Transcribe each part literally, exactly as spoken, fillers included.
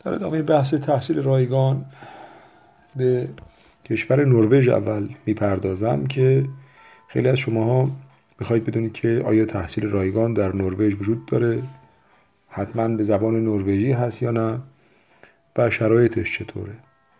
در ادامه بحث تحصیل رایگان به کشور نروژ اول میپردازم که خیلی از شماها میخواید بدونید که آیا تحصیل رایگان در نروژ وجود داره، حتما به زبان نروژی هست یا نه و شرایطش چطوره.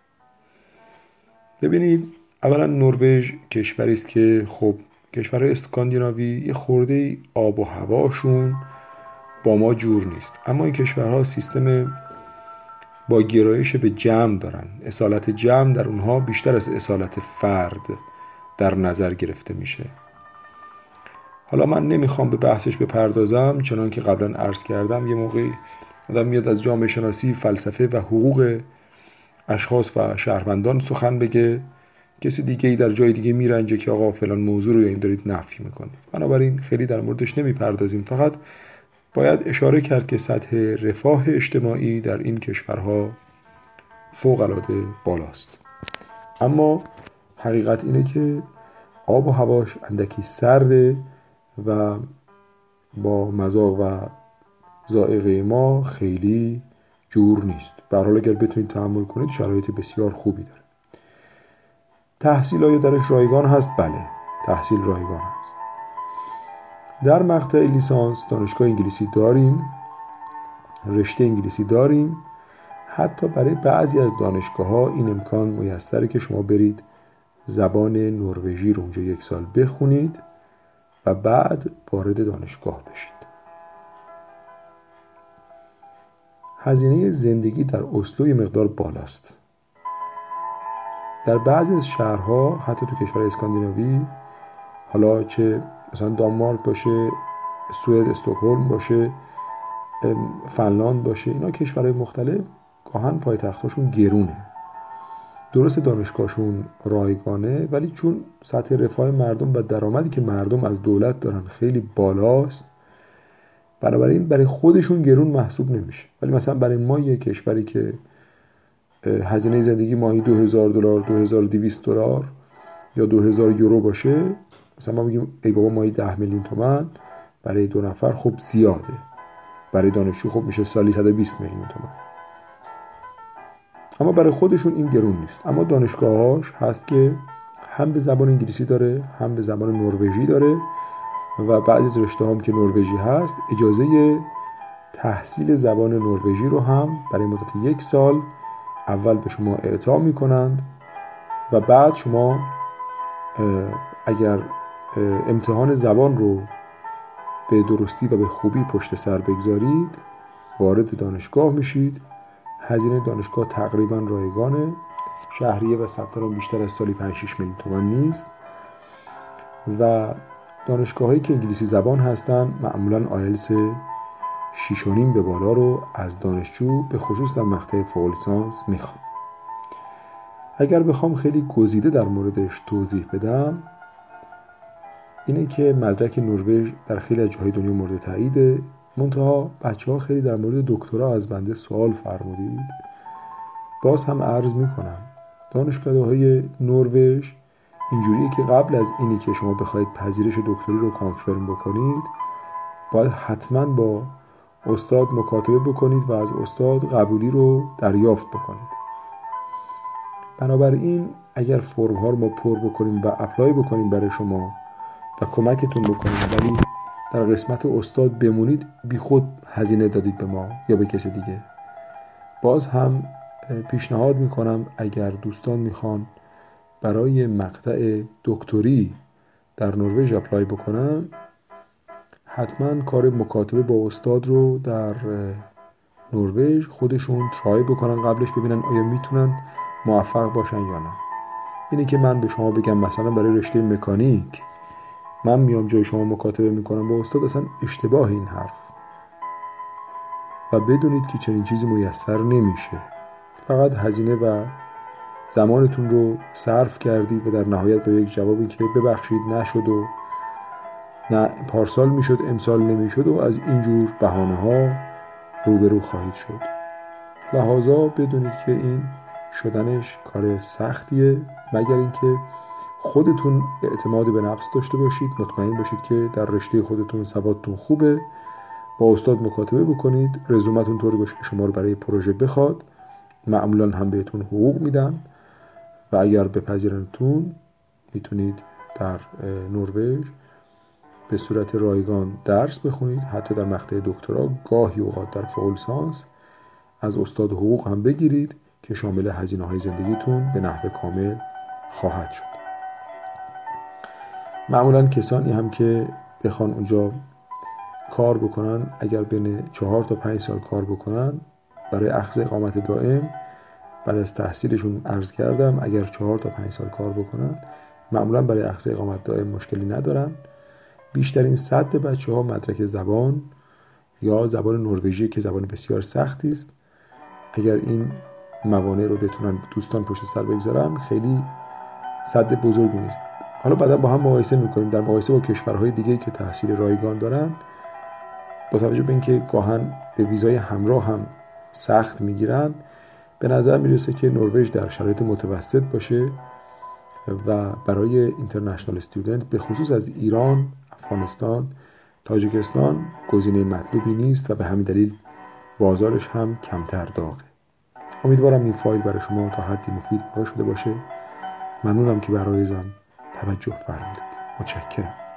ببینید، اولا نروژ کشوری است که خب کشورهای اسکاندیناوی یه خورده آب و هواشون با ما جور نیست، اما این کشورها سیستم با گرایش به جمع دارن. اصالت جمع در اونها بیشتر از اصالت فرد در نظر گرفته میشه. حالا من نمیخوام به بحثش بپردازم، چنان که قبلا عرض کردم یه موقعی آدم میاد از جامعه شناسی، فلسفه و حقوق اشخاص و شهروندان سخن بگه، کسی دیگه ای در جای دیگه میرنجه که آقا فلان موضوع رو این دارید نفی میکنید. بنابراین خیلی در موردش نمیپردازیم، فقط باید اشاره کرد که سطح رفاه اجتماعی در این کشورها فوق العاده بالاست. اما حقیقت اینه که آب و هواش اندکی سرده و با مذاق و ذائقه ما خیلی جور نیست. به هر حال اگر بتونید تحمل کنید شرایط بسیار خوبی داره. تحصیل آیا درش رایگان هست؟ بله، تحصیل رایگان هست. در مقطع لیسانس دانشگاه انگلیسی داریم، رشته انگلیسی داریم. حتی برای بعضی از دانشگاه‌ها این امکان میسره که شما برید زبان نروژی رو اونجا یک سال بخونید و بعد وارد دانشگاه بشید. هزینه زندگی در اسلو یه مقدار بالاست. در بعضی از شهرها، حتی تو کشور اسکاندیناوی، حالا چه مثلا دانمارک باشه، سوئد، استکهلم باشه، فنلاند باشه، اینا کشورهای مختلف گاهن پایتختاشون گرونه. درست دانشگاهشون رایگانه، ولی چون سطح رفاه مردم و درآمدی که مردم از دولت دارن خیلی بالاست، بنابراین برای خودشون گرون محسوب نمیشه. ولی مثلا برای ما یه کشوری که هزینه زندگی ماهی دو هزار دلار، دو هزار و دویست دلار یا دو هزار یورو باشه، مثلا ما میگیم ای بابا ماهی ده میلیون تومان، برای دو نفر خب زیاده. برای دانشجو خب میشه سالی صد و بیست میلیون تومان. اما برای خودشون این گرون نیست. اما دانشگاهاش هست که هم به زبان انگلیسی داره، هم به زبان نروژی داره و بعضی از رشته هم که نروژی هست اجازه تحصیل زبان نروژی رو هم برای مدت یک سال اول به شما اعطا میکنند و بعد شما اگر امتحان زبان رو به درستی و به خوبی پشت سر بگذارید وارد دانشگاه میشید. هزینه دانشگاه تقریبا رایگانه، شهریه و ثبت نام بیشتر از سالی پنج شش میلیون تومان نیست و دانشگاهایی که انگلیسی زبان هستن معمولا آیلتس شش و نیم به بالا رو از دانشجو به خصوص در مقطع فوق لیسانس میخوان. اگر بخوام خیلی گزیده در موردش توضیح بدم، اینه که مدرک نروژ در خیلی از جاهای دنیا مورد تاییده. منتها بچه‌ها خیلی در مورد دکترا از بنده سوال فرمودید. باز هم عرض میکنم دانشگاه‌های نروژ اینجوریه که قبل از اینی که شما بخواید پذیرش دکتری رو کانفرم بکنید باید حتما با استاد مکاتبه بکنید و از استاد قبولی رو دریافت بکنید. بنابراین اگر فرم ها رو ما پر بکنیم و اپلای بکنیم برای شما و کمکتون بکنیم ولی در قسمت استاد بمونید، بی خود هزینه دادید به ما یا به کسی دیگه. باز هم پیشنهاد میکنم اگر دوستان میخوان برای مقطع دکتری در نروژ اپلای بکنن، حتما کار مکاتبه با استاد رو در نروژ خودشون ترای بکنن قبلش، ببینن آیا میتونن موفق باشن یا نه. اینه که من به شما بگم مثلا برای رشته مکانیک من میام جای شما مکاتبه میکنم با استاد، اصلا اشتباه این حرف و بدونید که چنین چیزی میسر نمیشه. فقط هزینه و زمانتون رو صرف کردید و در نهایت با یک جوابی که ببخشید نشد و نه پارسال میشد امسال نمیشد و از اینجور بهانه ها روبرو خواهید شد. لحاظا بدونید که این شدنش کار سختیه، مگر اینکه خودتون اعتماد به نفس داشته باشید، مطمئن باشید که در رشته خودتون سوادتون خوبه، با استاد مکاتبه بکنید، رزومتون طوری باشه که شما رو برای پروژه بخواد معمولا هم بهتون حقوق میدن و اگر بپذیرنتون میتونید در نروژ به صورت رایگان درس بخونید، حتی در مقطع دکترا، گاهی اوقات در فوق لیسانس از استاد حقوق هم بگیرید که شامل هزینه‌های زندگیتون به نحو کامل خواهد شد. معمولا کسانی هم که بخوان اونجا کار بکنن، اگر بین چهار تا پنج سال کار بکنن برای اخذ اقامت دائم، بعد از تحصیلشون عرض کردم اگر چهار تا پنج سال کار بکنن معمولا برای اخذ اقامت دائم مشکلی ندارن. بیشترین سطح بچه ها مدرک زبان یا زبان نروژی که زبان بسیار سختی است. اگر این موانع رو بتونن دوستان پشت سر بگذارن خیلی سد بزرگی نیست. حالا بعدا با هم مقایسه میکنیم، در مقایسه با کشورهای دیگه که تحصیل رایگان دارن، با توجه به اینکه گاهن به ویزای همراه هم سخت میگیرن، به نظر میرسه که نروژ در شرایط متوسط باشه و برای اینترنشنال استودنت به خصوص از ایران، افغانستان، تاجیکستان گزینه مطلوبی نیست و به همین دلیل بازارش هم کمتر داغه. امیدوارم این فایل برای شما تا حدی مفید واقع شده باشه. ممنونم که برای زن توجه فرمودید. متشکرم.